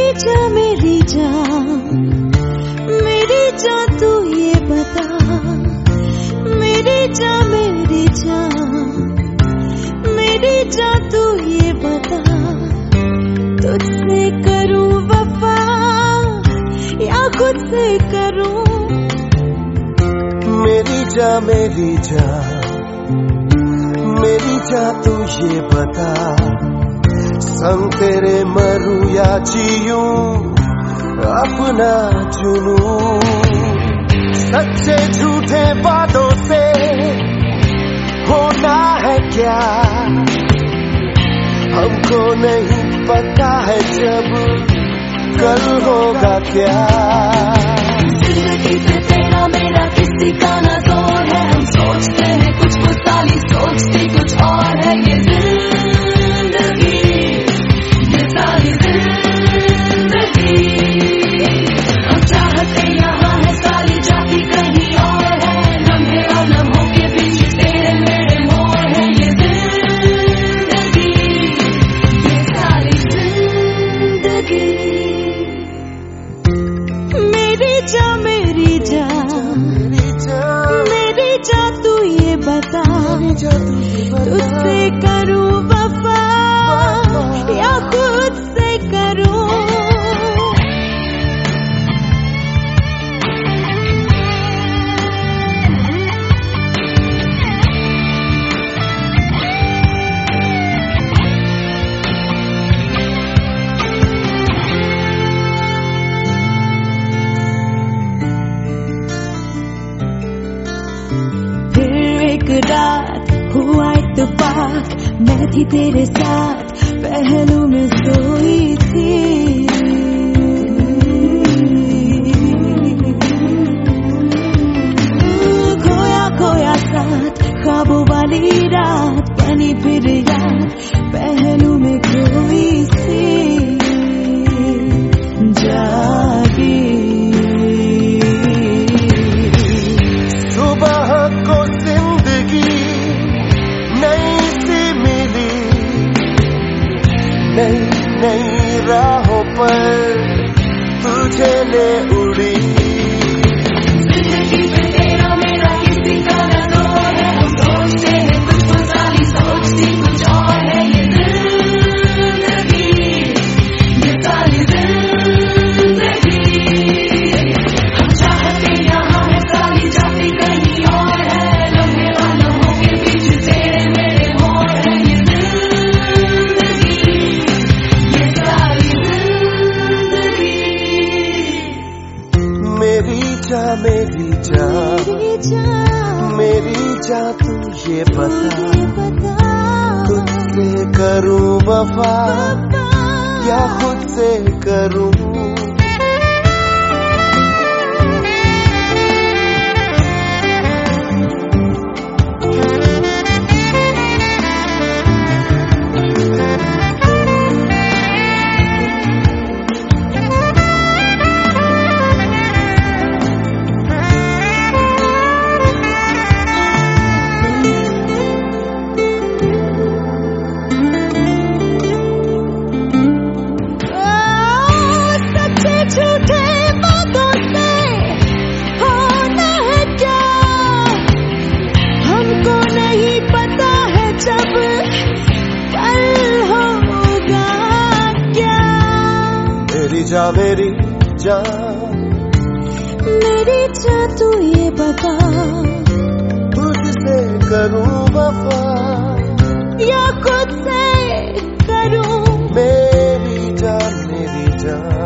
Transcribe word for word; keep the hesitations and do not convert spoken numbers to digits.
जा मेरी जान, मेरी जान तू ये बता, मेरी जान मेरी जान, मेरी जान तू ये बता, तुझसे करूं वफा या खुद से करूं। मेरी जान मेरी जान, मेरी जान तू ये बता, संग तेरे मरूं या जीऊं अपना चुनूं। सच्चे झूठे बातों से होना है क्या, हमको नहीं पता है जब कल होगा क्या। जिंदगी पे तेरा मेरा किसी का ना जोर है, हम सोचते हैं कुछ कुछ साली सोचती कुछ और है। ये जिंदगी ये सारी जिंदगी, हम चाहते यहाँ है साली जाती कहीं और है। लम्हे और लम्हों के बीच तेरे मेरे मोर है। ये जिंदगी ये सारी जिंदगी, मेरी जान मेरी जान, मेरी जान तू ये बता, तुझसे करूं वफा या खुद से करूं। एक रात हुआ इत्तेफाक, मैं थी तेरे साथ पहलू में सोई थी। खोया खोया साथ ख्वाबों वाली रात, बनी फिर याद पहलू में खोई सी जागी। सुबह को जिंदगी नई सी मिली, नई नई राहों पर तुझे ले उड़ी। जिंदगी में तेरा मेरा किसी का ना जोर है, हम सोचते हैं कुछ कुछ साली सोचती कुछ और है। ये जिंदगी ये सारी जिंदगी, हम चाहते यहाँ है साली जाती कहीं और है। लम्हे और लम्हों के बीच तेरे मेरे मोर है। ये जिंदगी ये सारी जिंदगी, मेरी जान मेरी जान, मेरी जान तू ये बता, तुझसे करूं वफा या खुद से करूं। मेरी जान मेरी जान, मेरी जान तू ये बता, तुझसे करूं वफा या खुद से करूं। मेरी जान मेरी जान।